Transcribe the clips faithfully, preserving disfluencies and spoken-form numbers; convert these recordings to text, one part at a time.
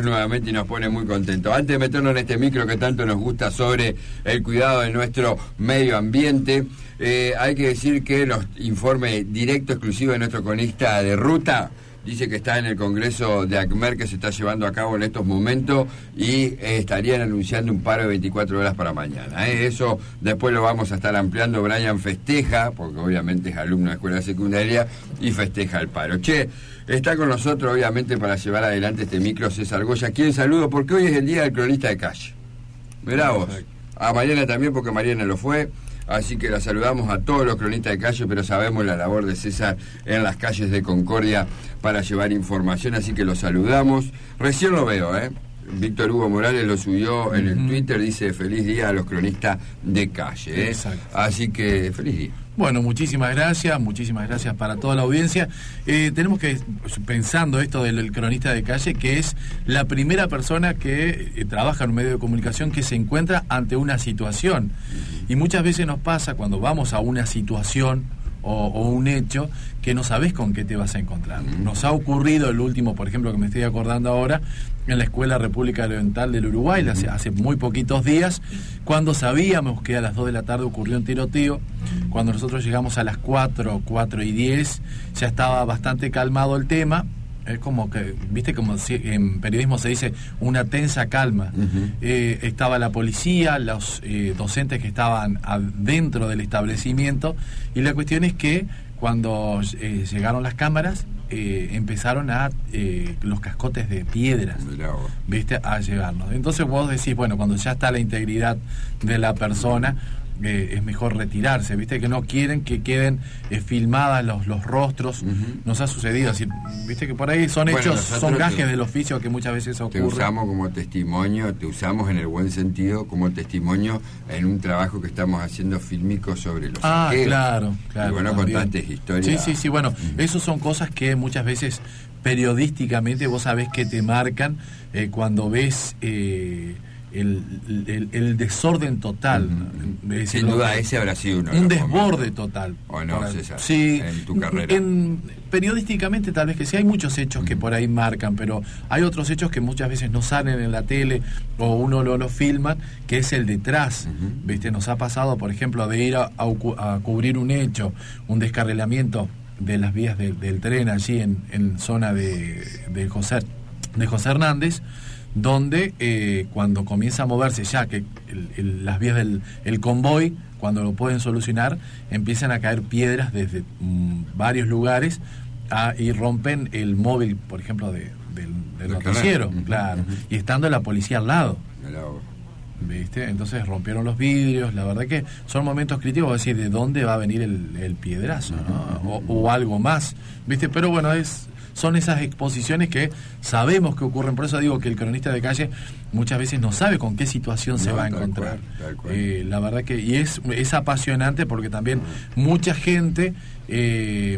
saludarlos nuevamente y nos pone muy contentos. Antes de meternos en este micro que tanto nos gusta sobre el cuidado de nuestro medio ambiente, eh, hay que decir que los informes directos exclusivos de nuestro cronista de ruta dice que está en el Congreso de ACMER que se está llevando a cabo en estos momentos y eh, estarían anunciando un paro de veinticuatro horas para mañana. ¿eh? Eso después lo vamos a estar ampliando. Brian festeja, porque obviamente es alumno de escuela secundaria, y festeja el paro. Che, está con nosotros obviamente para llevar adelante este micro César Goya, quien saludo porque hoy es el día del cronista de calle. Mirá vos. A Mariana también, porque Mariana lo fue. Así que la saludamos a todos los cronistas de calle, pero sabemos la labor de César en las calles de Concordia para llevar información, así que lo saludamos. Recién lo veo, ¿eh? Víctor Hugo Morales lo subió uh-huh. en el Twitter, dice feliz día a los cronistas de calle, ¿eh? Exacto. Así que feliz día. Bueno, muchísimas gracias, muchísimas gracias para toda la audiencia. Eh, tenemos que, pensando esto del cronista de calle, que es la primera persona que eh, trabaja en un medio de comunicación que se encuentra ante una situación. Y muchas veces nos pasa cuando vamos a una situación o, o un hecho que no sabes con qué te vas a encontrar. Nos ha ocurrido el último, por ejemplo, que me estoy acordando ahora, en la Escuela República Oriental del Uruguay, hace, hace muy poquitos días, cuando sabíamos que a las dos de la tarde ocurrió un tiroteo. Cuando nosotros llegamos a las cuatro, cuatro y diez, ya estaba bastante calmado el tema. Es como que, viste, como si en periodismo se dice, una tensa calma. Uh-huh. Eh, estaba la policía, los eh, docentes que estaban adentro del establecimiento, y la cuestión es que cuando eh, llegaron las cámaras, eh, empezaron a eh, los cascotes de piedras, viste, a llegarnos. Entonces vos decís, bueno, cuando ya está la integridad de la persona, Eh, es mejor retirarse, viste que no quieren que queden eh, filmadas los, los rostros. Uh-huh. Nos ha sucedido así, viste que por ahí son bueno, hechos, son gajes del oficio que muchas veces ocurren. Te usamos como testimonio, te usamos en el buen sentido como testimonio en un trabajo que estamos haciendo fílmico sobre los ah saqueos. claro claro y bueno, contantes historias. Sí sí sí bueno, uh-huh. Esos son cosas que muchas veces periodísticamente vos sabés que te marcan eh, cuando ves eh, El, el, el desorden total. Uh-huh. Sin duda ese habrá sido uno un desborde total. ¿O no, César? Sí, en tu carrera. En, periodísticamente tal vez que sí, hay muchos hechos uh-huh. que por ahí marcan, pero hay otros hechos que muchas veces no salen en la tele o uno lo, lo filman, que es el detrás. Uh-huh. ¿Viste? Nos ha pasado, por ejemplo, de ir a, a, a cubrir un hecho, un descarrilamiento de las vías de, del tren allí en, en zona de, de, José, de José Hernández, donde eh, cuando comienza a moverse ya que el, el, las vías del el convoy, cuando lo pueden solucionar, empiezan a caer piedras desde mmm, varios lugares a, y rompen el móvil, por ejemplo, de, del, del noticiero, uh-huh, claro, uh-huh. Y estando la policía al lado. Hello. ¿Viste? Entonces rompieron los vidrios. La verdad que son momentos críticos, es decir, de dónde va a venir el, el piedrazo, ¿no? o, o algo más, ¿viste? Pero bueno, es son esas exposiciones que sabemos que ocurren. Por eso digo que el cronista de calle muchas veces no sabe con qué situación no, se va a encontrar. Cual, tal cual. Eh, la verdad que y es es apasionante porque también uh-huh. mucha gente eh,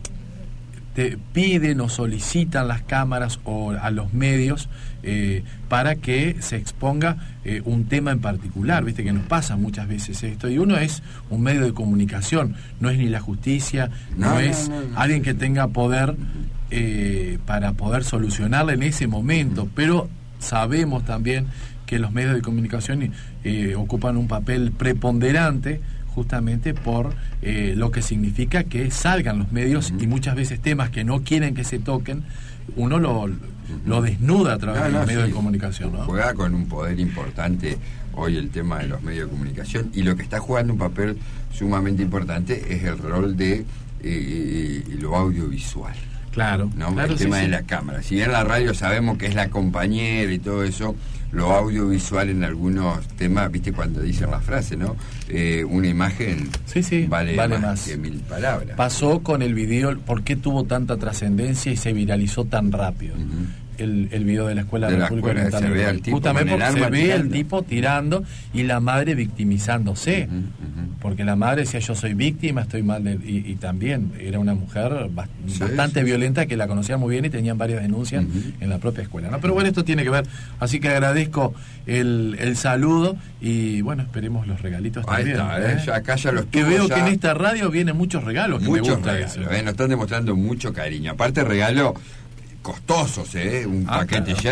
te piden o solicitan las cámaras o a los medios eh, para que se exponga eh, un tema en particular, viste que nos pasa muchas veces esto, y uno es un medio de comunicación, no es ni la justicia, no, no es no, no, no, alguien que tenga poder eh, para poder solucionarla en ese momento, pero sabemos también que los medios de comunicación eh, ocupan un papel preponderante justamente por eh, lo que significa que salgan los medios uh-huh. y muchas veces temas que no quieren que se toquen, uno lo, uh-huh. lo desnuda a través no, de los no, medios sí. de comunicación, ¿no? Juega con un poder importante hoy el tema de los medios de comunicación, y lo que está jugando un papel sumamente importante es el rol de eh, lo audiovisual. Claro, ¿no? claro, el tema sí, de sí. la cámara. Si bien la radio sabemos que es la compañera y todo eso, lo audiovisual en algunos temas, viste cuando dicen la frase, ¿no? Eh, una imagen sí, sí, vale, vale más, más que mil palabras. Pasó con el video, ¿por qué tuvo tanta trascendencia y se viralizó tan rápido? Uh-huh. El, el video de la escuela de la República escuela, se ve al tipo justamente porque se ve tirando. el tipo tirando y la madre victimizándose, uh-huh, uh-huh. porque la madre decía yo soy víctima, estoy mal de, y, y también era una mujer bast- sí, bastante sí, violenta, que la conocían muy bien y tenían varias denuncias uh-huh. en la propia escuela, ¿no? Pero bueno, esto tiene que ver, así que agradezco el, el saludo y bueno, esperemos los regalitos ahí también, está, ¿eh? Ya acá ya los que veo ya... que en esta radio vienen muchos regalos, que muchos me gusta regalos, eso. ¿eh? Nos están demostrando mucho cariño, aparte regalo costosos, ¿eh? Un ah, paquete claro. de yerba.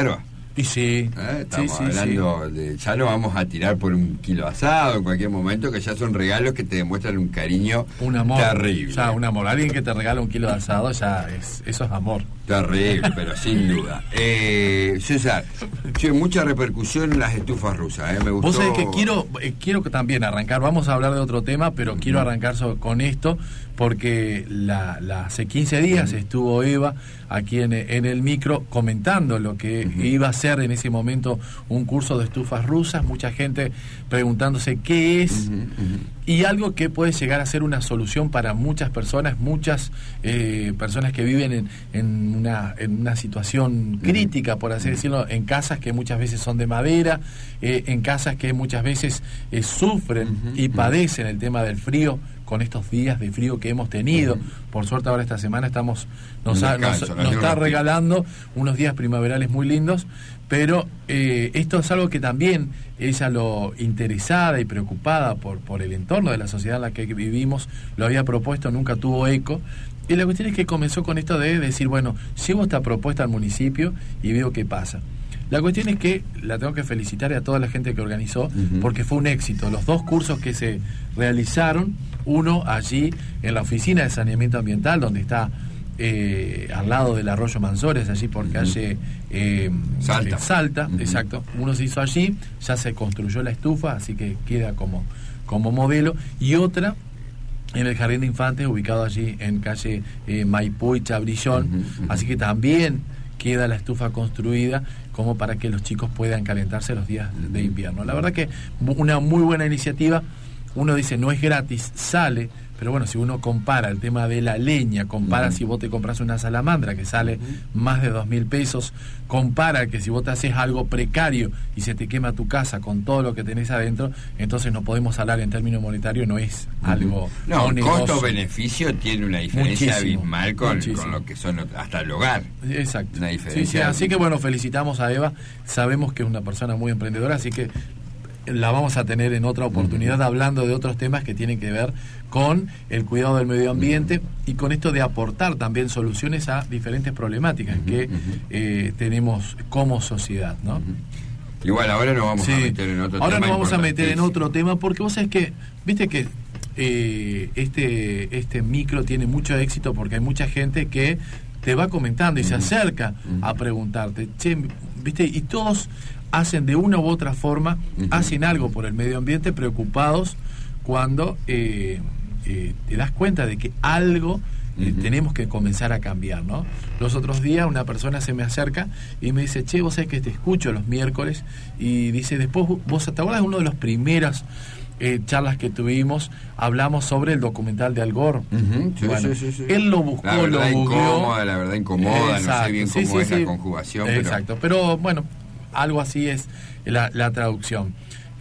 Y sí, ¿Eh? Estamos sí, sí, hablando sí. de, ya no vamos a tirar por un kilo asado en cualquier momento, que ya son regalos que te demuestran un cariño un amor, terrible. Ya, un amor. Alguien que te regala un kilo de asado, ya es, eso es amor. Terrible, pero sin duda. Eh, César, che, mucha repercusión en las estufas rusas, ¿eh? Me gustó. Vos sabés que quiero, eh, quiero que también arrancar, vamos a hablar de otro tema, pero uh-huh. quiero arrancar so, con esto, porque la, la, hace quince días uh-huh. estuvo Eva aquí en, en el micro comentando lo que uh-huh. iba a ser en ese momento un curso de estufas rusas, mucha gente preguntándose qué es, uh-huh. Uh-huh. y algo que puede llegar a ser una solución para muchas personas, muchas eh, personas que viven en, en, una, en una situación crítica, por así uh-huh. decirlo, en casas que muchas veces son de madera, eh, en casas que muchas veces eh, sufren uh-huh. y padecen el tema del frío, con estos días de frío que hemos tenido. Uh-huh. Por suerte ahora esta semana estamos nos, ha, nos, nos está regalando unos días primaverales muy lindos, pero eh, esto es algo que también ella, lo interesada y preocupada por, por el entorno de la sociedad en la que vivimos, lo había propuesto, nunca tuvo eco. Y la cuestión es que comenzó con esto de decir, bueno, llevo esta propuesta al municipio y veo qué pasa. La cuestión es que la tengo que felicitar a toda la gente que organizó, uh-huh. porque fue un éxito. Los dos cursos que se realizaron, uno allí en la oficina de saneamiento ambiental, donde está eh, al lado del arroyo Manzores, allí por uh-huh. calle eh, Salta, eh, Salta uh-huh. exacto. Uno se hizo allí, ya se construyó la estufa, así que queda como, como modelo. Y otra en el Jardín de Infantes, ubicado allí en calle eh, Maipú y Chabrillón, uh-huh. Uh-huh. así que también queda la estufa construida como para que los chicos puedan calentarse los días de invierno. La verdad que una muy buena iniciativa. Uno dice, no es gratis, sale, pero bueno, si uno compara el tema de la leña, compara uh-huh. si vos te compras una salamandra que sale uh-huh. más de dos mil pesos, compara que si vos te haces algo precario y se te quema tu casa con todo lo que tenés adentro, entonces no podemos hablar en términos monetarios, no es uh-huh. algo... No, un costo-beneficio tiene una diferencia muchísimo, abismal con, con lo que son hasta el hogar. Exacto. Una diferencia. Sí, sí, así que bueno, felicitamos a Eva, sabemos que es una persona muy emprendedora, así que la vamos a tener en otra oportunidad uh-huh. hablando de otros temas que tienen que ver con el cuidado del medio ambiente uh-huh. y con esto de aportar también soluciones a diferentes problemáticas uh-huh. que uh-huh. Eh, tenemos como sociedad, ¿no? Uh-huh. Igual ahora nos vamos sí. a meter en otro ahora tema. Ahora nos vamos a meter en otro tema porque vos sabés que, viste que eh, este, este micro tiene mucho éxito porque hay mucha gente que te va comentando y uh-huh. se acerca uh-huh. a preguntarte, che, viste, y todos hacen de una u otra forma, uh-huh. hacen algo por el medio ambiente, preocupados cuando eh, eh, te das cuenta de que algo eh, uh-huh. tenemos que comenzar a cambiar, ¿no? Los otros días una persona se me acerca y me dice, che, vos sabés que te escucho los miércoles, y dice, después vos te acuerdas de uno de los primeros eh, charlas que tuvimos, hablamos sobre el documental de Al Gore. Uh-huh. Sí, bueno, sí, sí, sí. Él lo buscó, la verdad lo googleó. Incómoda, la verdad incomoda, exacto, no sé bien cómo sí, sí, es sí. la conjugación. Exacto, pero, pero bueno, algo así es la, la traducción.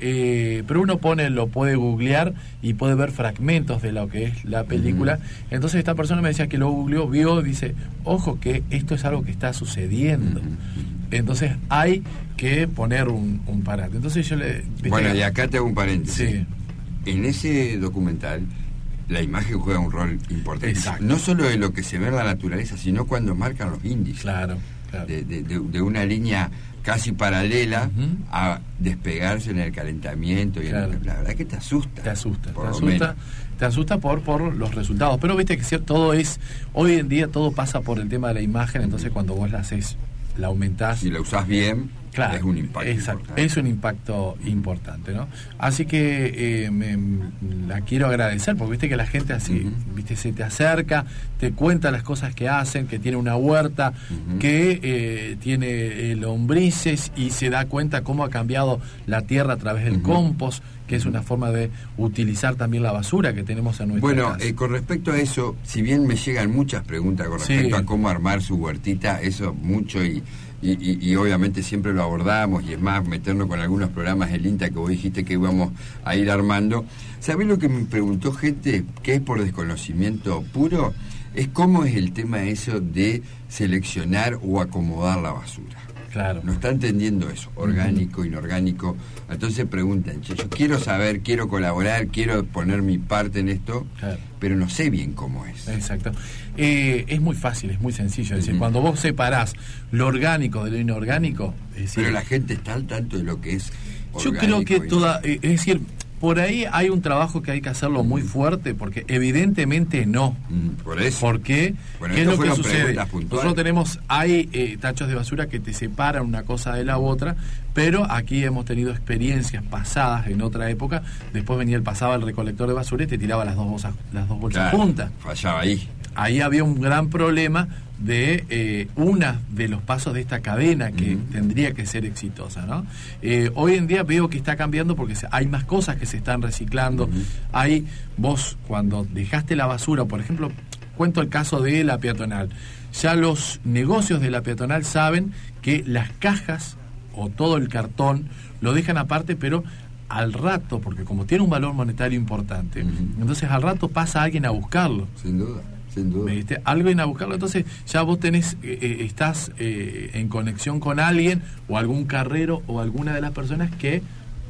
Eh, pero uno pone, lo puede googlear y puede ver fragmentos de lo que es la película. Uh-huh. Entonces esta persona me decía que lo googleó, vio, dice, ojo que esto es algo que está sucediendo. Uh-huh. Entonces hay que poner un, un parate. Entonces yo le... Bueno, y acá te hago un paréntesis. Sí. En ese documental la imagen juega un rol importante. Exacto. No solo de lo que se ve en la naturaleza, sino cuando marcan los índices. Claro, claro. De, de, de, de una línea casi paralela uh-huh. a despegarse en el calentamiento y claro. en, la verdad que te asusta te asusta te asusta te asusta por por los resultados, pero viste que todo es hoy en día todo pasa por el tema de la imagen, entonces uh-huh. cuando vos la haces, la aumentás, si la usás bien, claro, es un impacto exacto, importante. Es un impacto importante, ¿no? Así que eh, me, la quiero agradecer porque viste que la gente así, uh-huh. viste, se te acerca, te cuenta las cosas que hacen, que tiene una huerta, uh-huh. que eh, tiene eh, lombrices y se da cuenta cómo ha cambiado la tierra a través del uh-huh. compost, que es una forma de utilizar también la basura que tenemos en nuestra bueno, casa. Bueno, eh, con respecto a eso, si bien me llegan muchas preguntas con respecto sí. a cómo armar su huertita, eso mucho y Y, y, y obviamente siempre lo abordamos, y es más, meternos con algunos programas del INTA que vos dijiste que íbamos a ir armando. ¿Sabés lo que me preguntó gente, que es por desconocimiento puro? Es cómo es el tema eso de seleccionar o acomodar la basura. Claro. No está entendiendo eso, orgánico, uh-huh. inorgánico. Entonces preguntan, che, yo quiero saber, quiero colaborar, quiero poner mi parte en esto, claro. pero no sé bien cómo es. Exacto. Eh, es muy fácil, es muy sencillo. Es decir, uh-huh. cuando vos separás lo orgánico de lo inorgánico... Es decir, pero la gente está al tanto de lo que es orgánico. Yo creo que toda... Eh, es decir... Por ahí hay un trabajo que hay que hacerlo muy fuerte, porque evidentemente no. Por eso. ¿Por qué? Bueno, ¿Qué es lo que sucede? Nosotros tenemos, hay eh, tachos de basura que te separan una cosa de la otra, pero aquí hemos tenido experiencias pasadas en otra época. Después venía el pasaba el recolector de basura y te tiraba las dos bolsas, las dos bolsas claro, juntas. Fallaba ahí. Ahí había un gran problema de eh, una de los pasos de esta cadena que uh-huh. tendría que ser exitosa, ¿no? Eh, hoy en día veo que está cambiando porque hay más cosas que se están reciclando. Uh-huh. Hay, vos cuando dejaste la basura, por ejemplo, cuento el caso de la peatonal. Ya los negocios de la peatonal saben que las cajas o todo el cartón lo dejan aparte, pero al rato, porque como tiene un valor monetario importante, uh-huh. entonces al rato pasa alguien a buscarlo. Sin duda. Sin duda. ¿Viste? Alguien a buscarlo, entonces ya vos tenés, eh, estás eh, en conexión con alguien o algún carrero o alguna de las personas que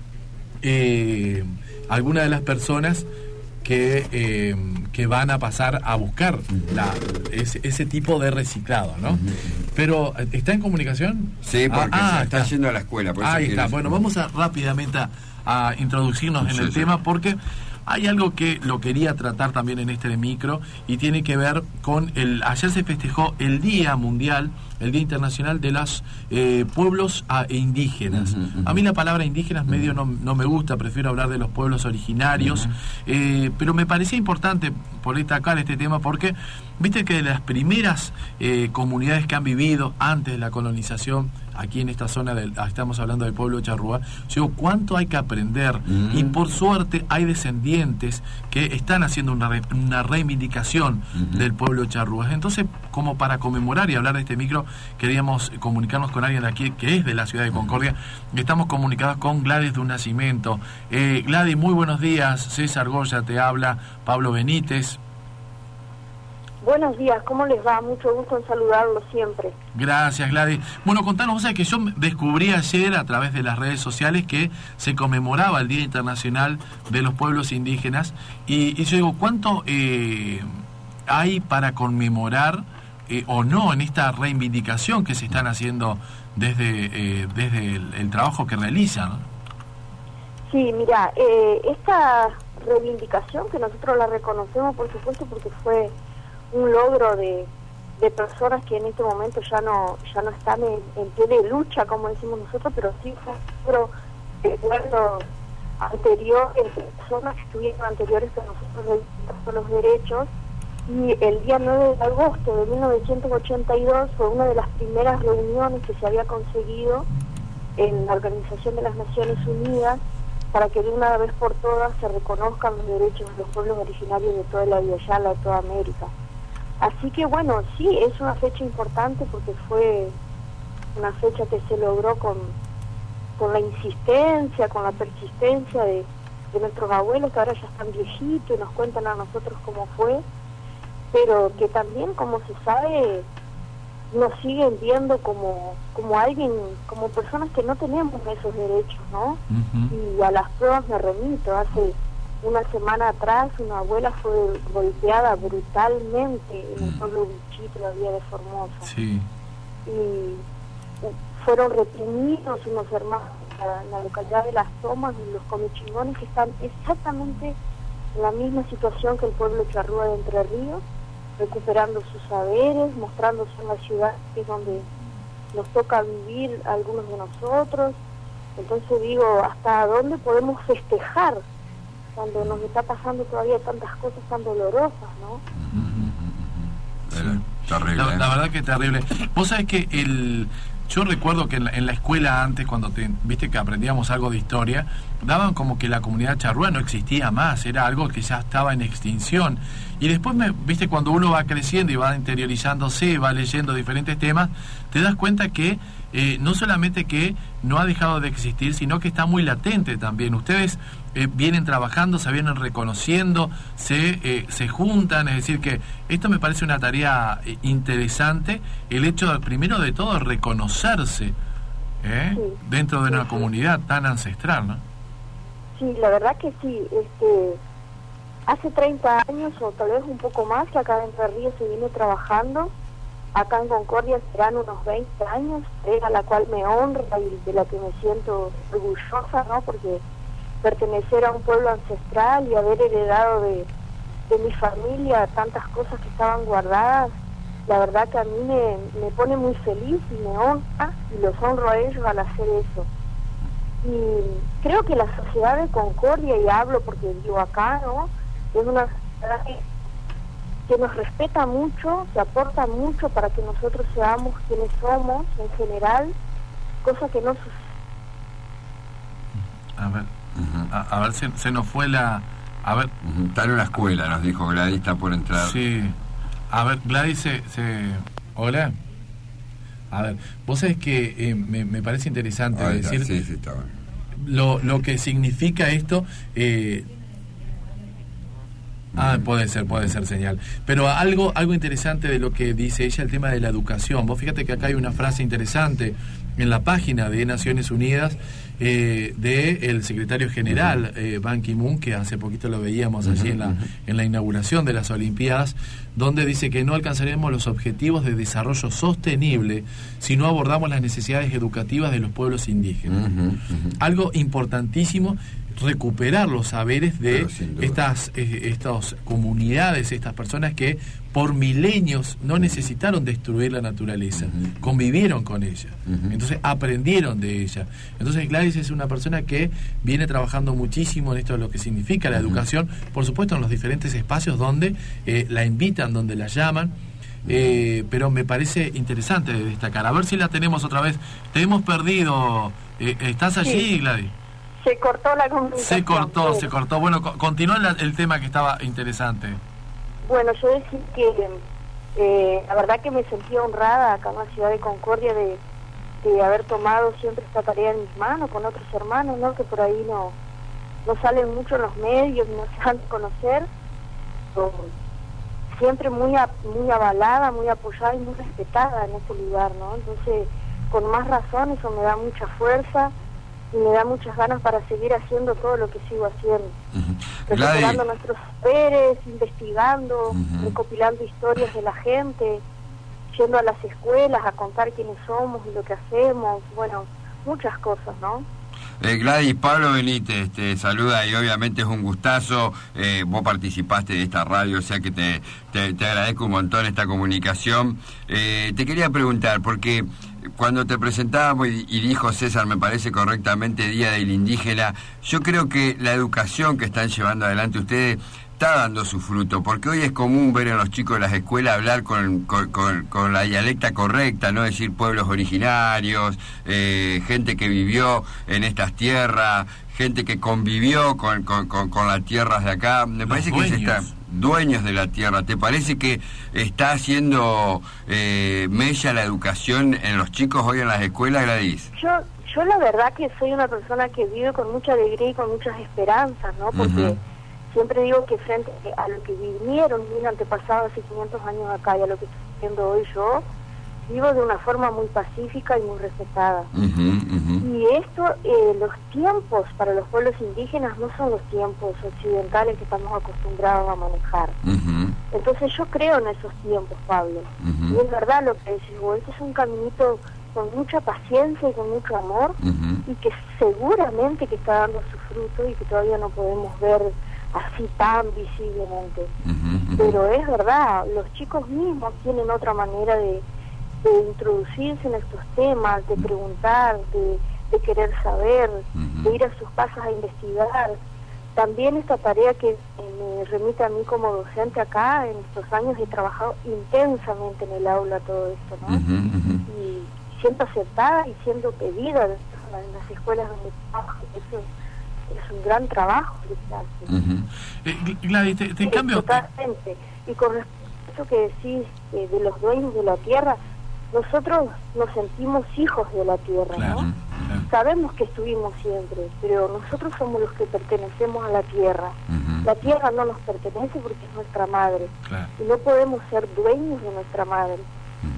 eh, alguna de las personas que eh, que van a pasar a buscar uh-huh. la, ese, ese tipo de reciclado, ¿no? Uh-huh. Pero ¿está en comunicación? Sí, porque ah, ah, está, está yendo a la escuela. Por ahí eso está. Bueno, vamos a rápidamente a, a introducirnos sí, en el sí. tema, porque hay algo que lo quería tratar también en este micro y tiene que ver con el... Ayer se festejó el Día Mundial, el Día Internacional de los eh, Pueblos a, indígenas. Uh-huh, uh-huh. A mí la palabra indígenas uh-huh. medio no, no me gusta, prefiero hablar de los pueblos originarios, uh-huh. eh, pero me parecía importante por destacar este tema porque, viste que de las primeras eh, comunidades que han vivido antes de la colonización, aquí en esta zona, del, estamos hablando del pueblo de Charrúa, yo digo, ¿cuánto hay que aprender? Uh-huh. Y por suerte hay descendientes que están haciendo una, re, una reivindicación uh-huh. del pueblo de Charrúa. Entonces, como para conmemorar y hablar de este micro, queríamos comunicarnos con alguien de aquí que es de la ciudad de Concordia. Estamos comunicados con Gladys de un Nacimiento. Eh, Gladys, muy buenos días. César Goya te habla, Pablo Benítez. Buenos días, ¿cómo les va? Mucho gusto en saludarlos siempre. Gracias, Gladys. Bueno, contanos, vos sabés que yo descubrí ayer a través de las redes sociales que se conmemoraba el Día Internacional de los Pueblos Indígenas y, y yo digo, ¿cuánto eh, hay para conmemorar eh, o no en esta reivindicación que se están haciendo desde, eh, desde el, el trabajo que realizan? Sí, mira, eh, esta reivindicación que nosotros la reconocemos, por supuesto, porque fue un logro de, de personas que en este momento ya no ya no están en, en pie de lucha, como decimos nosotros, pero sí fue un logro de acuerdo anterior, de personas que estuvieron anteriores que nosotros reivindicamos los derechos. Y el día nueve de agosto de mil novecientos ochenta y dos fue una de las primeras reuniones que se había conseguido en la Organización de las Naciones Unidas para que de una vez por todas se reconozcan los derechos de los pueblos originarios de toda la Villa Yala, de toda América. Así que bueno, sí, es una fecha importante porque fue una fecha que se logró con, con la insistencia, con la persistencia de, de nuestros abuelos que ahora ya están viejitos y nos cuentan a nosotros cómo fue, pero que también, como se sabe, nos siguen viendo como como alguien, como personas que no tenemos esos derechos, ¿no? Uh-huh. Y a las pruebas me remito. Hace una semana atrás una abuela fue golpeada brutalmente en el pueblo Bichito, la vía de Formosa. Sí. Y fueron reprimidos unos hermanos en la localidad de Las Tomas, y los comichingones que están exactamente en la misma situación que el pueblo charrúa de Entre Ríos, recuperando sus saberes, mostrándose en la ciudad, que es donde nos toca vivir algunos de nosotros. Entonces digo, ¿hasta dónde podemos festejar cuando nos está pasando todavía tantas cosas tan dolorosas, no? Sí. Terrible, la, ¿eh? la verdad que es terrible. Vos sabés que el... Yo recuerdo que en la, en la escuela antes, cuando te, viste que aprendíamos algo de historia, daban como que la comunidad charrúa no existía más, era algo que ya estaba en extinción. Y después, me, viste, cuando uno va creciendo y va interiorizándose, va leyendo diferentes temas, te das cuenta que eh, no solamente que no ha dejado de existir, sino que está muy latente también. Ustedes eh, vienen trabajando, se vienen reconociendo, se, eh, se juntan, es decir que esto me parece una tarea eh, interesante, el hecho, primero de todo, de reconocerse ¿eh? Sí. Dentro de Sí, una sí. comunidad tan ancestral, ¿no? Sí, la verdad que sí. Este, hace treinta años o tal vez un poco más que acá en Entre Ríos se viene trabajando. Acá en Concordia serán unos veinte años, es a la cual me honra y de la que me siento orgullosa, ¿no? Porque pertenecer a un pueblo ancestral y haber heredado de, de mi familia tantas cosas que estaban guardadas, la verdad que a mí me, me pone muy feliz y me honra y los honro a ellos al hacer eso. Y creo que la sociedad de Concordia, y hablo porque vivo acá, ¿no? Es una sociedad que, que nos respeta mucho, que aporta mucho para que nosotros seamos quienes somos en general, cosa que no sucede. A ver, a, a ver, se, se nos fue la... A ver, Uh-huh. Está en una escuela, nos dijo Gladys, está por entrar. sí. A ver, Gladys, se, se... Hola. A ver, vos sabés que eh, me, me parece interesante Ahí está, decir sí, sí, está bueno. lo, lo que significa esto. Eh, ah, puede ser, puede ser señal. Pero algo, algo interesante de lo que dice ella, el tema de la educación. Vos fíjate que acá hay una frase interesante en la página de Naciones Unidas eh, del secretario general eh, Ban Ki-moon, que hace poquito lo veíamos allí en la, en la inauguración de las Olimpiadas, donde dice que no alcanzaremos los objetivos de desarrollo sostenible si no abordamos las necesidades educativas de los pueblos indígenas. Uh-huh, uh-huh. Algo importantísimo, recuperar los saberes de Pero sin duda. estas, eh, estas comunidades, estas personas que por milenios no necesitaron destruir la naturaleza, Uh-huh. convivieron con ella, Uh-huh. entonces aprendieron de ella. Entonces Gladys es una persona que viene trabajando muchísimo en esto de lo que significa la Uh-huh. educación, por supuesto en los diferentes espacios donde eh, la invitan, donde la llaman. Eh, pero me parece interesante de destacar. A ver si la tenemos otra vez. Te hemos perdido. Eh, ¿Estás allí, Sí. Gladys? Se cortó la comunicación. Se cortó, Sí. se cortó. Bueno, co- continúa la- el tema que estaba interesante. Bueno, yo decir que eh, la verdad que me sentí honrada acá en la ciudad de Concordia de, de haber tomado siempre esta tarea en mis manos con otros hermanos, ¿no? Que por ahí no, no salen mucho en los medios, no se dan a conocer. Pero siempre muy a- muy avalada, muy apoyada y muy respetada en ese lugar, ¿no? Entonces, con más razón, eso me da mucha fuerza y me da muchas ganas para seguir haciendo todo lo que sigo haciendo. Uh-huh. Recuperando Gladys, nuestros saberes, investigando, Ujú. recopilando historias de la gente, yendo a las escuelas a contar quiénes somos y lo que hacemos, bueno, muchas cosas, ¿no? eh, Gladys, Pablo Benítez te saluda y obviamente es un gustazo. Eh, vos participaste de esta radio, o sea que te, te, te agradezco un montón esta comunicación. Eh, te quería preguntar, porque cuando te presentábamos y, y dijo César, me parece correctamente, Día del Indígena, yo creo que la educación que están llevando adelante ustedes está dando su fruto, porque hoy es común ver a los chicos de las escuelas hablar con, con, con, con la dialecta correcta, no decir pueblos originarios, eh, gente que vivió en estas tierras, gente que convivió con, con, con, con las tierras de acá. Me Los parece que se está... dueños. dueños de la tierra. ¿Te parece que está haciendo eh, mella la educación en los chicos hoy en las escuelas, Gladys? Yo, yo la verdad que soy una persona que vive con mucha alegría y con muchas esperanzas, ¿no? Porque Ujú. siempre digo que frente a lo que vinieron mis antepasados hace quinientos años acá y a lo que estoy haciendo hoy yo, vivo de una forma muy pacífica y muy respetada. Uh-huh, uh-huh. Y esto, eh, los tiempos para los pueblos indígenas no son los tiempos occidentales que estamos acostumbrados a manejar. Uh-huh. Entonces yo creo en esos tiempos, Pablo. Uh-huh. Y es verdad lo que decís vos, este es un caminito con mucha paciencia y con mucho amor, Uh-huh. y que seguramente que está dando su fruto y que todavía no podemos ver así tan visiblemente. Uh-huh. Pero es verdad, los chicos mismos tienen otra manera de, de introducirse en estos temas, de preguntar, de, de querer saber, Ujú. de ir a sus casas a investigar. También esta tarea que eh, me remite a mí como docente acá, en estos años he trabajado intensamente en el aula todo esto, ¿no? Uh-huh, uh-huh. Y siendo aceptada y siendo pedida en las escuelas donde trabajo. Eso es un gran trabajo que se hace. Uh-huh. Eh, Gladys, te, te Sí, cambio... totalmente. Y con respecto a eso que decís eh, de los dueños de la tierra, nosotros nos sentimos hijos de la tierra, Claro, ¿no? claro. Sabemos que estuvimos siempre, pero nosotros somos los que pertenecemos a la tierra. Uh-huh. La tierra no nos pertenece porque es nuestra madre. Claro. Y no podemos ser dueños de nuestra madre. Uh-huh.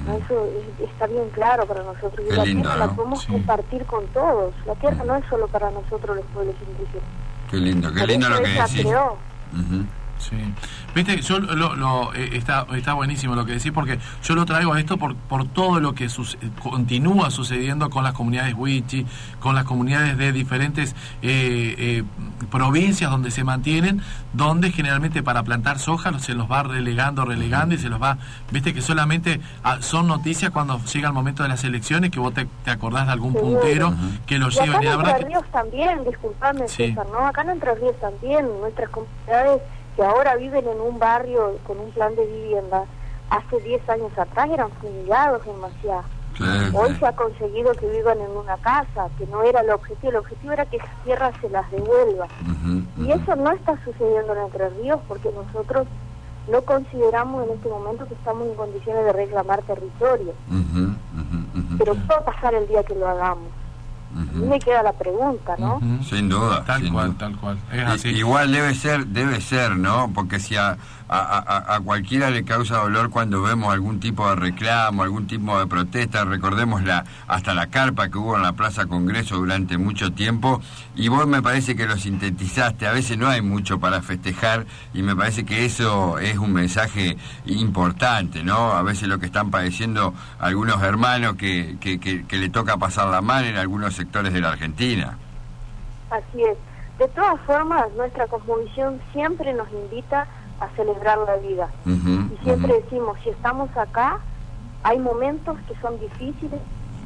Uh-huh. Eso es, está bien claro para nosotros. Y Qué la lindo, tierra ¿no? la podemos Sí. compartir con todos. La tierra no es solo para nosotros los pueblos indígenas. Qué lindo, qué Por lindo eso lo que ella decís. creó. Ujú. Sí. Viste, yo lo, lo eh, está está buenísimo lo que decís, porque yo lo traigo a esto por por todo lo que sus, continúa sucediendo con las comunidades wichi, con las comunidades de diferentes eh, eh, provincias donde se mantienen, donde generalmente para plantar soja se los va relegando, relegando y se los va, viste que solamente ah, son noticias cuando llega el momento de las elecciones, que vos te, te acordás de algún Seguro. puntero Ujú. que lo Y acá llevan, y en la verdad Entre que Ríos también, disculpame Sí. César, ¿no? Acá en Entre Ríos también, nuestras comunidades que ahora viven en un barrio con un plan de vivienda, hace diez años atrás eran fumigados en Maciá. Sí, Hoy sí. se ha conseguido que vivan en una casa, que no era el objetivo, el objetivo era que esas tierras se las devuelvan. Ujú, Y ujú. eso no está sucediendo en Entre Ríos porque nosotros no consideramos en este momento que estamos en condiciones de reclamar territorio. Ujú, ujú, ujú. Pero puede pasar el día que lo hagamos. A mí Ujú. me queda la pregunta, ¿no? Ujú. Sin duda. Tal sin cual, duda. tal cual. Es I- así. Igual debe ser, debe ser, ¿no? Porque si a, a, a, a cualquiera le causa dolor cuando vemos algún tipo de reclamo, algún tipo de protesta, recordemos la hasta la carpa que hubo en la Plaza Congreso durante mucho tiempo, y vos me parece que lo sintetizaste. A veces no hay mucho para festejar, y me parece que eso es un mensaje importante, ¿no? A veces lo que están padeciendo algunos hermanos que, que, que, que le toca pasarla mal en algunos sectores de la Argentina. Así es. De todas formas, nuestra cosmovisión siempre nos invita a celebrar la vida. Ujú, Y siempre ujú. decimos, si estamos acá, hay momentos que son difíciles.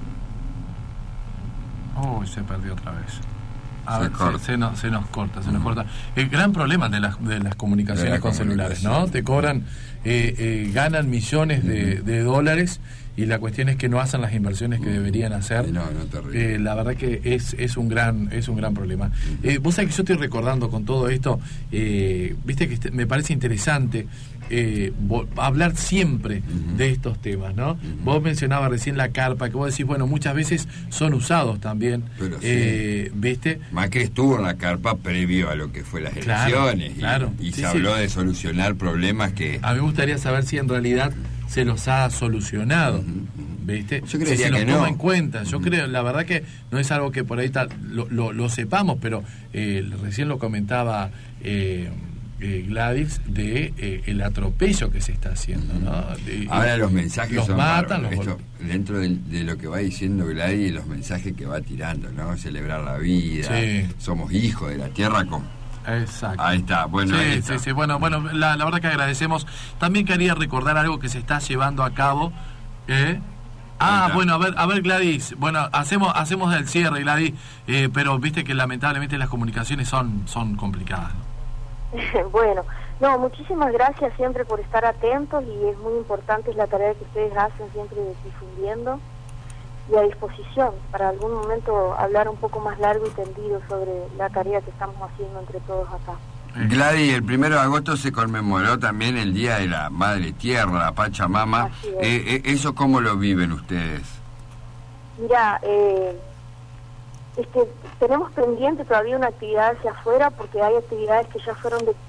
Uy, se perdió otra vez. A Se ver, corta. se, se nos, se nos corta, se nos corta. El gran problema de las, de las comunicaciones De la con celulares, comunicación. ¿no? Te cobran, eh, eh, ganan millones de, de dólares y la cuestión es que no hacen las inversiones que deberían hacer. No, no, terrible. Eh, la verdad que es, es un gran es un gran problema. Eh, vos sabés que yo estoy recordando con todo esto, eh, viste que este- me parece interesante eh, vo- hablar siempre Ujú. de estos temas, ¿no? Ujú. Vos mencionabas recién la carpa, que vos decís, bueno, muchas veces son usados también, Pero sí. eh, ¿viste? Macri estuvo en la carpa previo a lo que fue las Claro, elecciones y, claro. y Sí, se sí. habló de solucionar problemas que... A mí me gustaría saber si en realidad se los ha solucionado, Ujú, ujú. ¿viste? Yo si creería se los que toma no. en cuenta. Yo Ujú. creo, la verdad que no es algo que por ahí tal, lo, lo, lo sepamos, pero eh, recién lo comentaba eh, eh, Gladys de eh, el atropello que se está haciendo, ¿no? De- Ahora los mensajes los son matan, bárbaros. los Esto, dentro de, de lo que va diciendo Gladys, los mensajes que va tirando, ¿no? Celebrar la vida, Sí. somos hijos de la tierra con... Exacto. Ahí está, bueno, sí, ahí está. sí, sí, bueno, bueno, la, la verdad que agradecemos. También quería recordar algo que se está llevando a cabo. ¿eh? Ah, está. bueno, a ver, a ver, Gladys. Bueno, hacemos hacemos el cierre, Gladys, eh, pero viste que lamentablemente las comunicaciones son son complicadas, ¿no? Bueno, no, muchísimas gracias siempre por estar atentos y es muy importante la tarea que ustedes hacen siempre difundiendo y a disposición para algún momento hablar un poco más largo y tendido sobre la tarea que estamos haciendo entre todos acá. Eh, Gladys, el primero de agosto se conmemoró también el Día de la Madre Tierra, la Pachamama. Así es. Eh, eh, ¿Eso cómo lo viven ustedes? Mira, eh, este, tenemos pendiente todavía una actividad hacia afuera porque hay actividades que ya fueron de...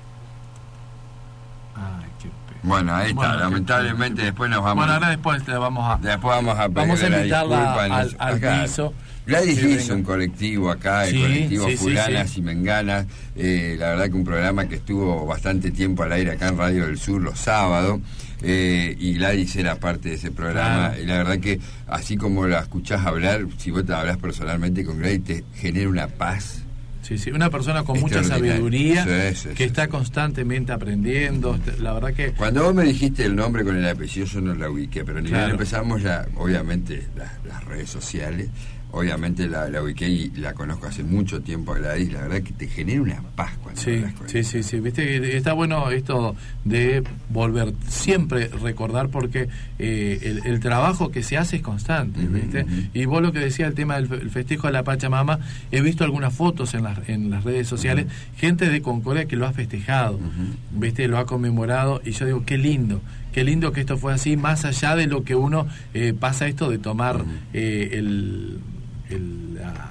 Ay, qué pena. Bueno, ahí está, Bueno, qué- lamentablemente después nos vamos... Bueno, ahora después le vamos a Después vamos a Vamos a pedirle la invitarla disculpa en al- eso. al Acá, piso. Gladys Que hizo venga. un colectivo acá, el Sí, colectivo sí, sí, Fulanas sí. y Menganas. Eh, la verdad que un programa que estuvo bastante tiempo al aire acá en Radio del Sur los sábados. Eh, y Gladys era parte de ese programa. Claro. Y la verdad que así como la escuchás hablar, si vos te hablas personalmente con Gladys, te genera una paz. Sí, sí, una persona con mucha Extraordinario. sabiduría, Sí, sí, que sí, está sí. constantemente aprendiendo. La verdad que Cuando vos me dijiste el nombre con el apellido, yo no la ubiqué, pero ni bien Claro. empezamos ya, obviamente, las, las redes sociales, obviamente la, la ubiqué y la conozco hace mucho tiempo a Gladys, la verdad que te genera una paz cuando sí, hablas con sí, ella. sí, sí, viste que está bueno esto de volver, siempre recordar porque eh, el, el trabajo que se hace es constante, Ujú, ¿viste? ujú. Y vos lo que decía el tema del fe- el festejo de la Pachamama, he visto algunas fotos en las, en las redes sociales, gente de Concordia que lo ha festejado, Ujú. ¿viste? Lo ha conmemorado y yo digo, qué lindo. Qué lindo que esto fue así, más allá de lo que uno eh, pasa esto de tomar Ujú. eh, el, el, la- La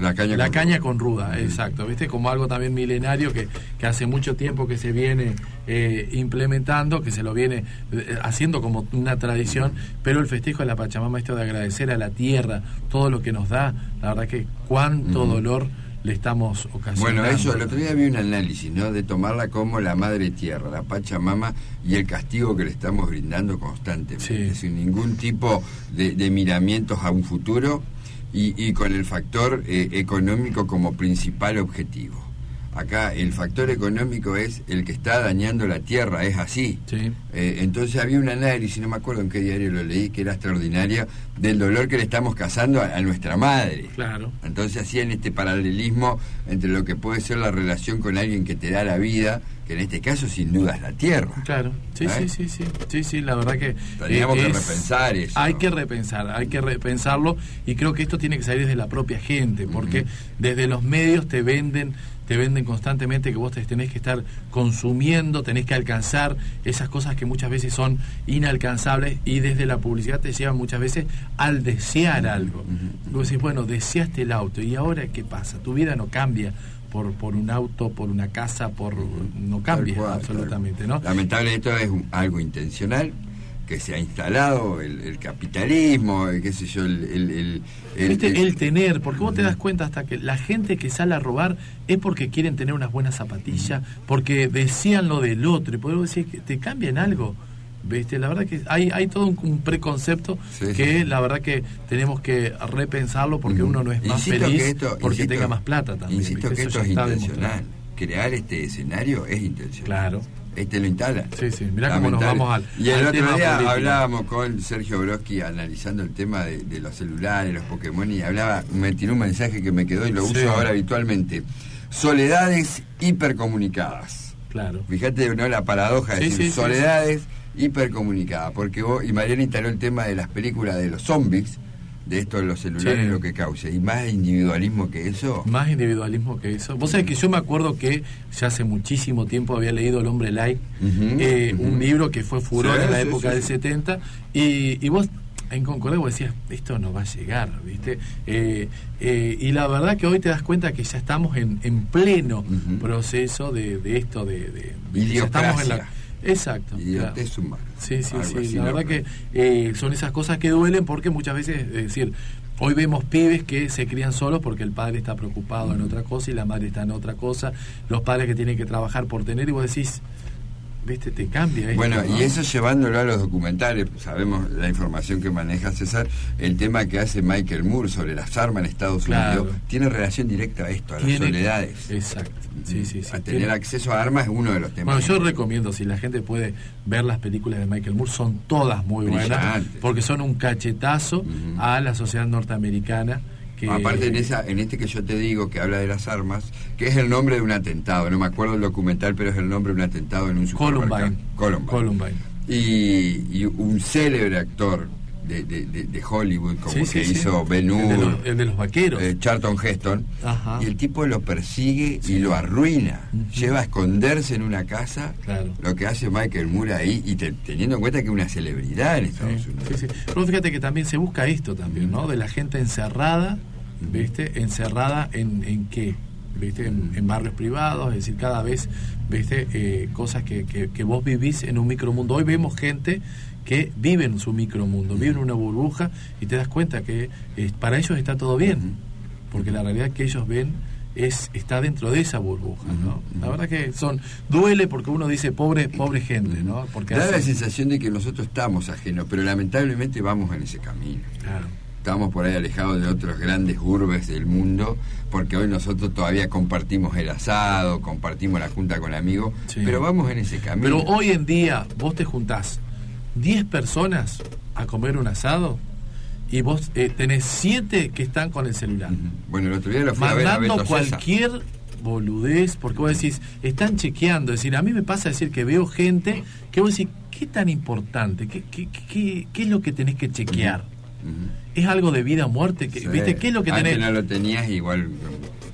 La caña la con caña ruda. con ruda, mm. exacto, ¿viste? Como algo también milenario que, que hace mucho tiempo que se viene eh, implementando, que se lo viene eh, haciendo como una tradición, pero el festejo de la Pachamama, esto de agradecer a la tierra, todo lo que nos da, la verdad que cuánto mm. dolor le estamos ocasionando. Bueno, eso, el otro día vi un análisis, ¿no? De tomarla como la madre tierra, la Pachamama, y el castigo que le estamos brindando constantemente, sí. sin ningún tipo de, de miramientos a un futuro y, y con el factor eh, económico como principal objetivo. Acá el factor económico es el que está dañando la tierra, es así. Sí. Eh, entonces había un análisis, no me acuerdo en qué diario lo leí, que era extraordinario, del dolor que le estamos causando a, a nuestra madre. Claro. Entonces hacían este paralelismo entre lo que puede ser la relación con alguien que te da la vida, que en este caso sin duda es la tierra. Claro, sí, ¿Eh? sí, sí, sí, sí, sí, la verdad que... Teníamos eh, que es, repensar eso. Hay que repensar, hay que repensarlo, y creo que esto tiene que salir desde la propia gente, porque uh-huh. desde los medios te venden... te venden constantemente que vos te tenés que estar consumiendo, tenés que alcanzar esas cosas que muchas veces son inalcanzables, y desde la publicidad te llevan muchas veces al desear algo. Uh-huh. Vos decís, bueno, deseaste el auto, ¿y ahora qué pasa? Tu vida no cambia por por un auto, por una casa, por no cambia cual, absolutamente, ¿no? Lamentable, esto es un, algo intencional, que se ha instalado el, el capitalismo, el, qué sé yo, el... el, el, el, ¿Viste? el, el tener, porque vos te das cuenta hasta que la gente que sale a robar es porque quieren tener unas buenas zapatillas, porque decían lo del otro, y podemos decir que te cambian algo, ¿viste? La verdad que hay hay todo un, un preconcepto sí, que sí. la verdad que tenemos que repensarlo, porque uno no es más insisto feliz esto, porque insisto, tenga más plata también. Insisto ¿viste? que Eso esto es intencional. Demostrado. Crear este escenario es intencional. Claro. Este lo instala. Sí, sí, mirá cómo nos vamos al Y el al otro día político. Hablábamos con Sergio Brodsky analizando el tema de, de los celulares, los Pokémon, y hablaba, me tiró un mensaje que me quedó y lo sí. uso ahora habitualmente. Soledades hipercomunicadas. Claro. Fíjate, ¿no? La paradoja de sí, decir sí, soledades sí. hipercomunicadas, porque vos, y Mariana instaló el tema de las películas de los zombies, de esto de los celulares, sí. lo que causa, y más individualismo que eso. Más individualismo que eso. Vos sabés que yo me acuerdo que ya hace muchísimo tiempo había leído El Hombre Like, uh-huh, uh-huh. un libro que fue furor sí, en la sí, época sí, del sí. setenta, y, y vos en Concordia vos decías, esto no va a llegar, ¿viste? Eh, eh, y la verdad que hoy te das cuenta que ya estamos en, en pleno uh-huh. proceso de, de esto, de, de, de ya estamos en la... Exacto. Idiotez claro. humana. Sí, sí, sí. La verdad que eh, son esas cosas que duelen, porque muchas veces, es decir, hoy vemos pibes que se crían solos porque el padre está preocupado mm. en otra cosa y la madre está en otra cosa, los padres que tienen que trabajar por tener, y vos decís, viste, te cambia esto, bueno, ¿no? Y eso llevándolo a los documentales, sabemos la información que maneja César, el tema que hace Michael Moore sobre las armas en Estados claro. Unidos, tiene relación directa a esto, a ¿Tiene? Las soledades. Exacto, sí, sí, sí. A tener ¿Tiene? acceso a armas es uno de los temas. Bueno, yo recomiendo, si la gente puede ver las películas de Michael Moore, son todas muy buenas, brillantes, porque son un cachetazo uh-huh. a la sociedad norteamericana. Que... Aparte en esa en este que yo te digo, que habla de las armas, que es el nombre de un atentado, no me acuerdo el documental, pero es el nombre de un atentado en un supermercado. Columbine. Columbine. Columbine. Y, y un célebre actor de, de, de, de Hollywood, como sí, que sí, hizo sí. Ben Hur, el, de los, el de los vaqueros, eh, Charlton Heston, Ajá. y el tipo lo persigue sí. y lo arruina, uh-huh. lleva a esconderse en una casa, claro. lo que hace Michael Moore ahí, y te, teniendo en cuenta que es una celebridad en Estados sí, Unidos. Sí, sí. Pero fíjate que también se busca esto también, ¿no? De la gente encerrada, ¿viste? Encerrada en, en qué, ¿viste? En, en barrios privados, es decir, cada vez, ¿viste? Eh, cosas que, que, que vos vivís en un micromundo. Hoy vemos gente que vive en su micromundo, vive en una burbuja, y te das cuenta que eh, para ellos está todo bien, porque la realidad que ellos ven es está dentro de esa burbuja, ¿no? La verdad que son duele, porque uno dice pobre pobre gente, ¿no? Porque da hace... la sensación de que nosotros estamos ajenos, pero lamentablemente vamos en ese camino. Claro. Estamos por ahí alejados de otros grandes urbes del mundo, porque hoy nosotros todavía compartimos el asado, compartimos la junta con amigos, sí. pero vamos en ese camino. Pero hoy en día vos te juntás diez personas a comer un asado y vos eh, tenés siete que están con el celular. Uh-huh. Bueno, el otro día lo fui a ver a Beto Sosa. Cualquier boludez, porque vos decís, están chequeando, es decir, a mí me pasa decir que veo gente que vos decís, ¿qué tan importante? ¿Qué, qué, qué, qué es lo que tenés que chequear? Uh-huh. ¿Es algo de vida o muerte? Que, sí. ¿Viste? ¿Qué es lo que tenés? Antes no lo tenías igual...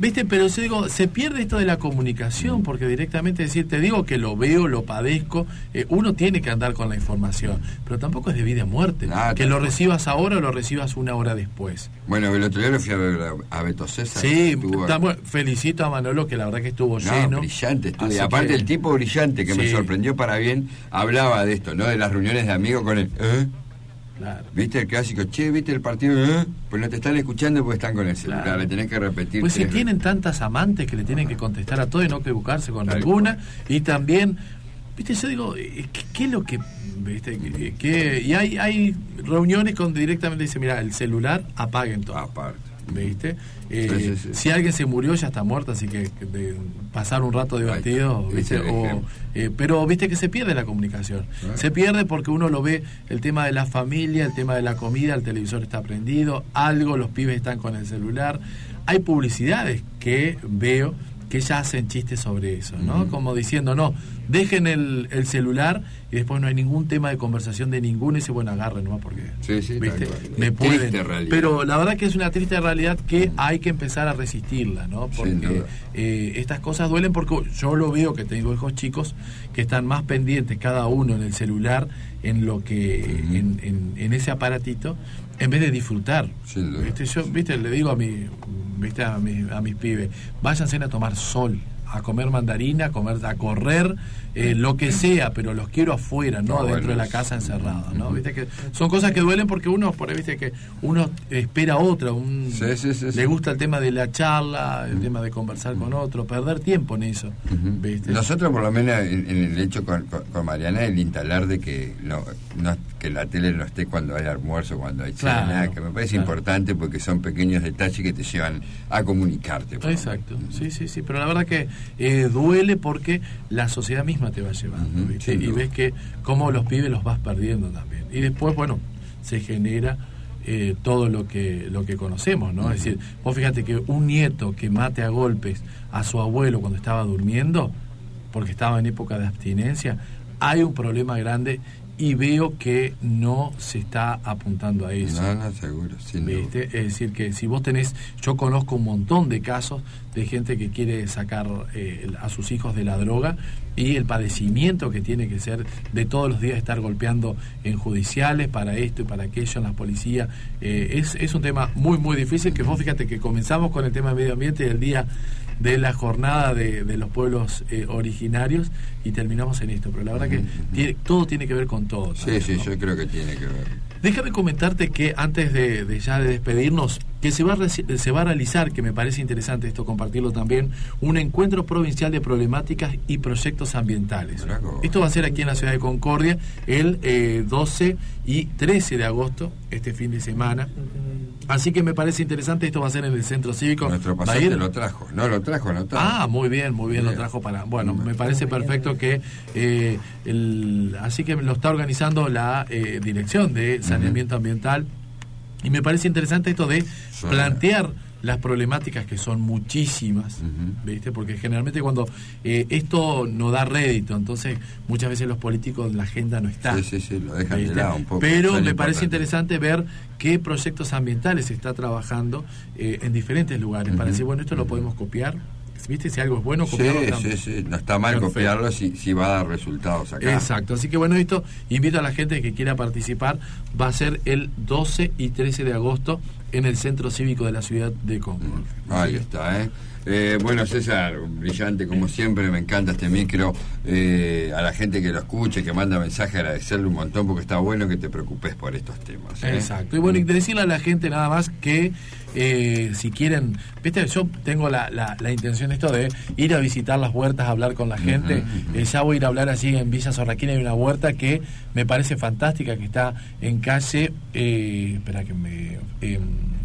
¿Viste? Pero yo digo, se pierde esto de la comunicación, mm. porque directamente decir, te digo que lo veo, lo padezco, eh, uno tiene que andar con la información, pero tampoco es de vida o muerte, nah, que lo recibas ahora o lo recibas una hora después. Bueno, el otro día lo fui a ver a Beto César. Sí, bueno, felicito a Manolo, que la verdad que estuvo no, lleno. brillante estuvo. Y aparte que... el tipo brillante, que sí. me sorprendió para bien, hablaba de esto, ¿no? De las reuniones de amigos con el... ¿eh? Claro. ¿Viste el clásico? Che, ¿viste el partido? ¿Eh? Pues no te están escuchando porque están con el celular, claro. le tenés que repetir. Pues si tienen tantas amantes que le tienen que contestar a todo y no equivocarse con claro. alguna, y también, ¿viste? Yo digo, ¿qué, qué es lo que...? ¿Viste? ¿Qué, qué? Y hay, hay reuniones donde directamente dice, mira, el celular apaguen todo. Aparte. ¿Viste? Eh, sí, sí, sí. Si alguien se murió ya está muerto, así que de pasar un rato divertido, Ay, ¿viste? O, eh, pero viste que se pierde la comunicación. ¿Ah? Se pierde porque uno lo ve, el tema de la familia, el tema de la comida, el televisor está prendido, algo, los pibes están con el celular. Hay publicidades que veo que ya hacen chistes sobre eso, ¿no? Uh-huh. Como diciendo, no, dejen el, el celular y después no hay ningún tema de conversación de ninguno y dice, bueno, agarren nomás porque, sí, sí, ¿viste? Me pueden. Pero la verdad que es una triste realidad que uh-huh. hay que empezar a resistirla, ¿no? Porque eh, estas cosas duelen porque yo lo veo que tengo hijos chicos que están más pendientes cada uno en el celular, en lo que, uh-huh. en, en, en ese aparatito, en vez de disfrutar. Sí, ¿viste? Yo, ¿viste? Le digo a mi ¿viste? A, mi, a mis pibes, váyanse a tomar sol, a comer mandarina, a comer, a correr, eh, lo que sea, pero los quiero afuera, no, no dentro bueno, de la casa encerrada, ¿no? Viste que son cosas que duelen porque uno, por ahí, viste que uno espera otra, un, sí, sí, sí, le sí. gusta el tema de la charla, el uh-huh. tema de conversar con otro, perder tiempo en eso, uh-huh. ¿viste? Nosotros por lo menos en, en el hecho con, con, con Mariana, el instalar de que no, no que la tele no esté cuando hay almuerzo, cuando hay cena, claro, que me parece claro. importante porque son pequeños detalles que te llevan a comunicarte. Exacto, sí, sí, sí, pero la verdad que eh, duele porque la sociedad misma te va llevando, uh-huh, ¿viste? Y ves que cómo los pibes los vas perdiendo también. Y después, bueno, se genera eh, todo lo que lo que conocemos, ¿no? Uh-huh. Es decir, vos fíjate que un nieto que mate a golpes a su abuelo cuando estaba durmiendo, porque estaba en época de abstinencia, hay un problema grande y veo que no se está apuntando a eso. No, no, seguro, sin ¿viste? Es decir, que si vos tenés, yo conozco un montón de casos de gente que quiere sacar eh, a sus hijos de la droga y el padecimiento que tiene que ser de todos los días estar golpeando en judiciales para esto y para aquello, en la policía. Eh, es, es un tema muy, muy difícil, que vos fíjate que comenzamos con el tema de medio ambiente del día de la jornada de, de los pueblos eh, originarios y terminamos en esto, pero la verdad uh-huh. que tiene, todo tiene que ver con todo. Sí, sí, ¿no? Yo creo que tiene que ver. Déjame comentarte que antes de, de ya de despedirnos, que se va, a, se va a realizar, que me parece interesante esto compartirlo también, un encuentro provincial de problemáticas y proyectos ambientales. Braco. Esto va a ser aquí en la ciudad de Concordia el eh, doce y trece de agosto, este fin de semana. Así que me parece interesante, esto va a ser en el centro cívico. Nuestro pasante lo trajo, no lo trajo, no trajo. Ah, muy bien, muy bien, bien. Lo trajo para... Bueno, me parece perfecto que... Eh, el, así que lo está organizando la eh, Dirección de Saneamiento uh-huh. Ambiental. Y me parece interesante esto de sí. plantear las problemáticas, que son muchísimas, uh-huh. ¿viste? Porque generalmente cuando eh, esto no da rédito, entonces muchas veces los políticos en la agenda no están. Sí, sí, sí, lo dejan ¿viste? De lado un poco. Pero me parece interesante ver qué proyectos ambientales se está trabajando eh, en diferentes lugares, uh-huh. para decir, bueno, esto uh-huh. lo podemos copiar. ¿Viste? Si algo es bueno, copiarlo sí, también. Sí, sí, no está mal perfecto. Copiarlo si, si va a dar resultados acá. Exacto, así que bueno, esto invito a la gente que quiera participar, va a ser el doce y trece de agosto en el Centro Cívico de la ciudad de Concordia. Mm, ahí está, ¿eh? Eh, bueno, César, brillante como siempre, me encanta este micro. Eh, a la gente que lo escuche, que manda mensaje, agradecerle un montón porque está bueno que te preocupes por estos temas, ¿eh? Exacto, y bueno, y decirle a la gente nada más que eh, si quieren, viste, yo tengo la, la, la intención esto de ir a visitar las huertas, hablar con la gente. Uh-huh, uh-huh. Eh, ya voy a ir a hablar allí en Villa Sorraquina, hay una huerta que me parece fantástica, que está en calle, eh, espera que me... Eh,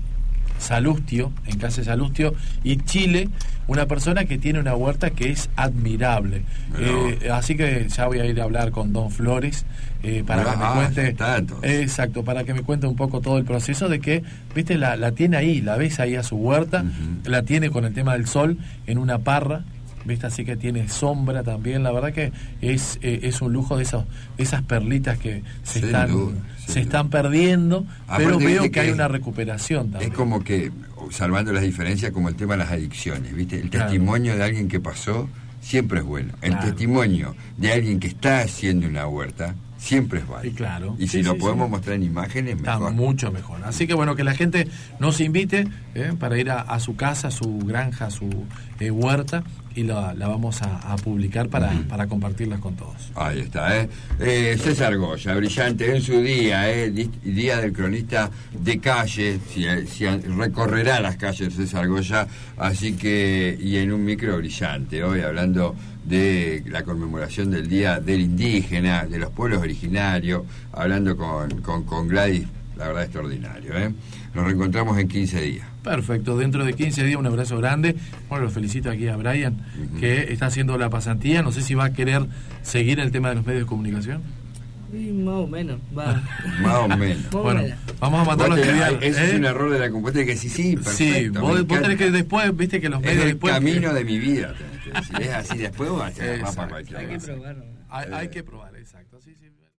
Salustio, en calle Salustio y Chile, una persona que tiene una huerta que es admirable. Eh, así que ya voy a ir a hablar con Don Flores eh, para ah, que me cuente tanto. Exacto, para que me cuente un poco todo el proceso de que, viste, la, la tiene ahí, la ves ahí a su huerta, uh-huh. la tiene con el tema del sol en una parra, ¿viste? Así que tiene sombra también. La verdad que es eh, es un lujo de esos esas perlitas que se sin están duda, se duda. están perdiendo. Aparte, pero veo que, que hay una recuperación también. Es como que salvando las diferencias, como el tema de las adicciones, ¿viste? El Claro. testimonio de alguien que pasó siempre es bueno. El Claro. testimonio de alguien que está haciendo una huerta siempre es válido. Y claro. Y si Sí, lo sí, podemos sí. mostrar en imágenes, Está mejor. mucho mejor. Así que bueno, que la gente nos invite ¿eh? para ir a, a su casa, a su granja, a su eh, huerta, y la, la vamos a, a publicar para, Ujú. para compartirlas con todos. Ahí está, ¿eh? eh César Goya, brillante en su día, ¿eh? Di- Día del cronista de calle, si, si recorrerá las calles César Goya, así que, y en un micro brillante, hoy hablando de la conmemoración del Día del Indígena, de los pueblos originarios, hablando con, con, con Gladys, la verdad extraordinario, ¿eh? Nos reencontramos en quince días. Perfecto, dentro de quince días un abrazo grande. Bueno, lo felicito aquí a Brian, Ujú. que está haciendo la pasantía. No sé si va a querer seguir el tema de los medios de comunicación. Y más o menos, va. Más o menos. Más o Bueno, menos. vamos a mandarlo a Vos te- estudiar. Ese ¿eh? es un error de la computadora que sí, sí, perfecto. Sí, me vos, vos encanta. tenés que después, viste que los Es medios el después... camino de mi vida, tenés que decir. Es así, después vas a hacer la Exacto. papa cualquier Hay que cosa. probarlo. Hay, hay que probar, exacto. Sí, sí.